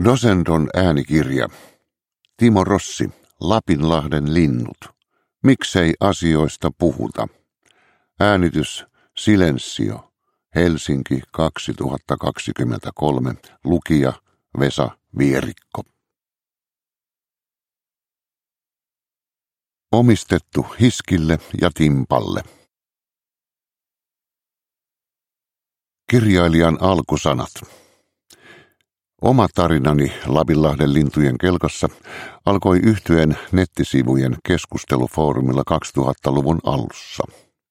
Dosendon äänikirja. Timo Rossi, Lapinlahden linnut. Miksei asioista puhuta? Äänitys Silensio. Helsinki 2023. Lukija Vesa Vierikko. Omistettu Hiskille ja Timpalle. Kirjailijan alkusanat. Oma tarinani Lapinlahden lintujen kelkassa alkoi Yhtyeen nettisivujen keskustelufoorumilla 2000-luvun alussa.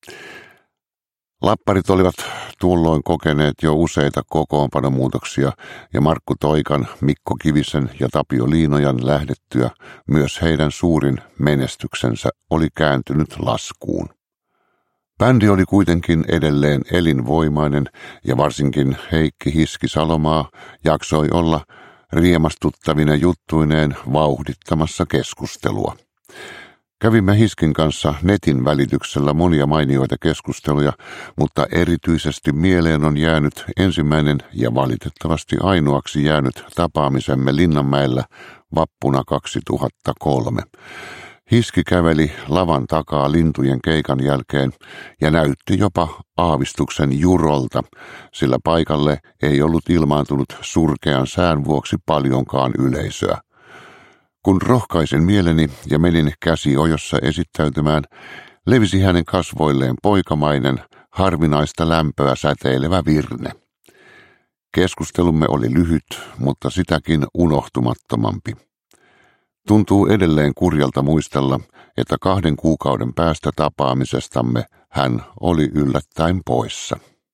Lapparit olivat tuolloin kokeneet jo useita kokoonpanomuutoksia ja Markku Toikan, Mikko Kivisen ja Tapio Liinojan lähdettyä myös heidän suurin menestyksensä oli kääntynyt laskuun. Bändi oli kuitenkin edelleen elinvoimainen ja varsinkin Heikki Hiski Salomaa jaksoi olla riemastuttavine juttuineen vauhdittamassa keskustelua. Kävimme Hiskin kanssa netin välityksellä monia mainioita keskusteluja, mutta erityisesti mieleen on jäänyt ensimmäinen ja valitettavasti ainoaksi jäänyt tapaamisemme Linnanmäellä vappuna 2003. Hiski käveli lavan takaa lintujen keikan jälkeen ja näytti jopa aavistuksen jurolta, sillä paikalle ei ollut ilmaantunut surkean sään vuoksi paljonkaan yleisöä. Kun rohkaisin mieleni ja menin käsi ojossa esittäytymään, levisi hänen kasvoilleen poikamainen, harvinaista lämpöä säteilevä virne. Keskustelumme oli lyhyt, mutta sitäkin unohtumattomampi. Tuntuu edelleen kurjalta muistella, että 2 kuukauden päästä tapaamisestamme hän oli yllättäen poissa.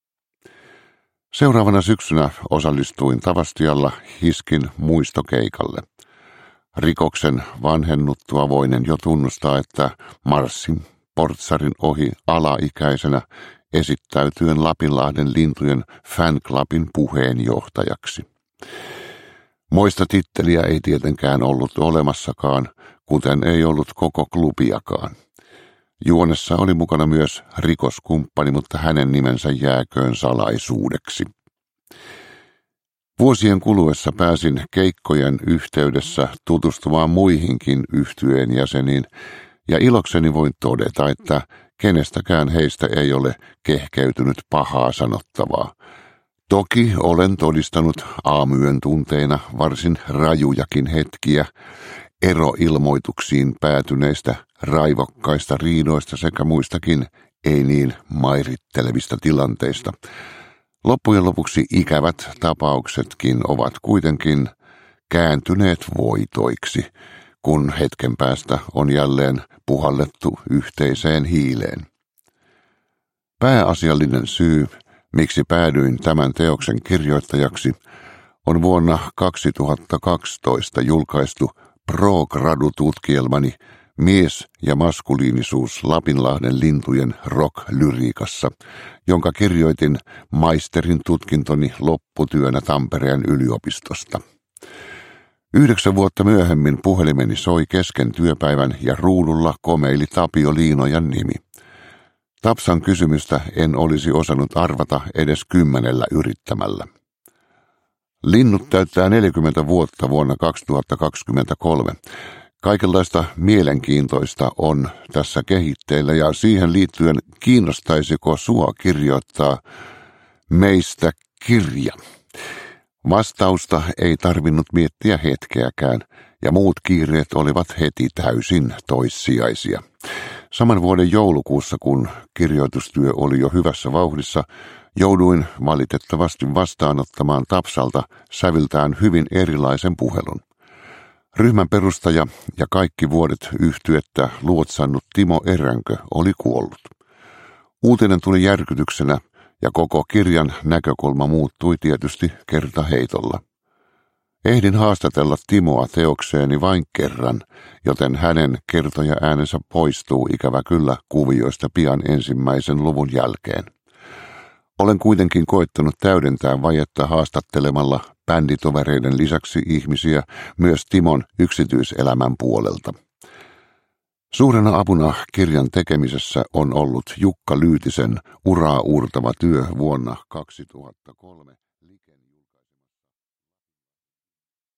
Seuraavana syksynä osallistuin Tavastialla Hiskin muistokeikalle. Rikoksen vanhennuttua voinen jo tunnustaa, että marssin portsarin ohi alaikäisenä esittäytyen Lapinlahden lintujen fanclubin puheenjohtajaksi. Moista titteliä ei tietenkään ollut olemassakaan, kuten ei ollut koko klubiakaan. Juonessa oli mukana myös rikoskumppani, mutta hänen nimensä jääköön salaisuudeksi. Vuosien kuluessa pääsin keikkojen yhteydessä tutustumaan muihinkin Yhtyeen jäseniin, ja ilokseni voin todeta, että kenestäkään heistä ei ole kehkeytynyt pahaa sanottavaa. Toki olen todistanut aamuyön tunteina varsin rajujakin hetkiä eroilmoituksiin päätyneistä raivokkaista riidoista sekä muistakin ei niin mairittelevista tilanteista. Loppujen lopuksi ikävät tapauksetkin ovat kuitenkin kääntyneet voitoiksi, kun hetken päästä on jälleen puhallettu yhteiseen hiileen. Pääasiallinen syy, miksi päädyin tämän teoksen kirjoittajaksi, on vuonna 2012 julkaistu pro-gradu-tutkielmani Mies ja maskuliinisuus Lapinlahden lintujen rock-lyriikassa, jonka kirjoitin maisterin tutkintoni lopputyönä Tampereen yliopistosta. 9 vuotta myöhemmin puhelimeni soi kesken työpäivän ja ruudulla komeili Tapio Liinojan nimi. Tapsan kysymystä en olisi osannut arvata edes 10 yrittämällä. Linnut täyttää 40 vuotta vuonna 2023. Kaikenlaista mielenkiintoista on tässä kehitteillä ja siihen liittyen kiinnostaisiko sua kirjoittaa meistä kirja? Vastausta ei tarvinnut miettiä hetkeäkään ja muut kiireet olivat heti täysin toissijaisia. Saman vuoden joulukuussa, kun kirjoitustyö oli jo hyvässä vauhdissa, jouduin valitettavasti vastaanottamaan Tapsalta säviltään hyvin erilaisen puhelun. Ryhmän perustaja ja kaikki vuodet Yhtyettä luotsannut Timo Eränkö oli kuollut. Uutinen tuli järkytyksenä ja koko kirjan näkökulma muuttui tietysti kertaheitolla. Ehdin haastatella Timoa teokseeni vain kerran, joten hänen kertoja äänensä poistuu ikävä kyllä kuvioista pian ensimmäisen luvun jälkeen. Olen kuitenkin koettanut täydentää vajetta haastattelemalla bänditovereiden lisäksi ihmisiä myös Timon yksityiselämän puolelta. Suurena apuna kirjan tekemisessä on ollut Jukka Lyytisen uraa uurtava työ vuonna 2003.